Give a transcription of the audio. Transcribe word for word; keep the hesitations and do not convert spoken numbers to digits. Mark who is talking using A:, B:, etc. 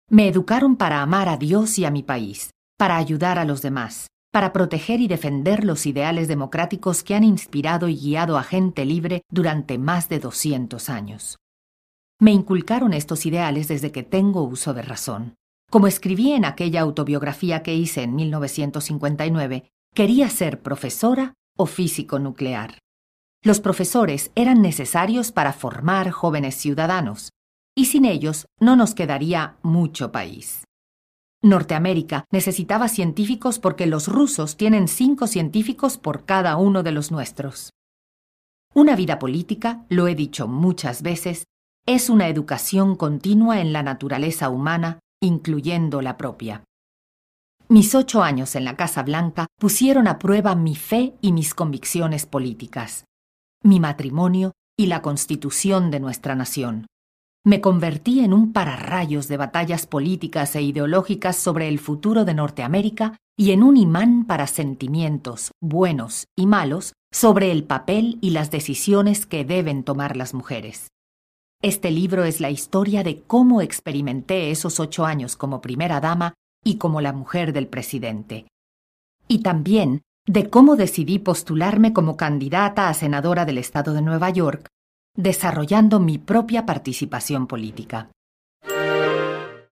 A: Me educaron para amar a Dios y a mi país, para ayudar a los demás, para proteger y defender los ideales democráticos que han inspirado y guiado a gente libre durante más de doscientos años. Me inculcaron estos ideales desde que tengo uso de razón. Como escribí en aquella autobiografía que hice en mil novecientos cincuenta y nueve, quería ser profesora o físico nuclear. Los profesores eran necesarios para formar jóvenes ciudadanos, y sin ellos no nos quedaría mucho país. Norteamérica necesitaba científicos porque los rusos tienen cinco científicos por cada uno de los nuestros. Una vida política, lo he dicho muchas veces, es una educación continua en la naturaleza humana, incluyendo la propia. Mis ocho años en la Casa Blanca pusieron a prueba mi fe y mis convicciones políticas, mi matrimonio y la constitución de nuestra nación. Me convertí en un pararrayos de batallas políticas e ideológicas sobre el futuro de Norteamérica y en un imán para sentimientos, buenos y malos, sobre el papel y las decisiones que deben tomar las mujeres. Este libro es la historia de cómo experimenté esos ocho años como primera dama y como la mujer del presidente. Y también de cómo decidí postularme como candidata a senadora del estado de Nueva York, desarrollando mi propia participación política.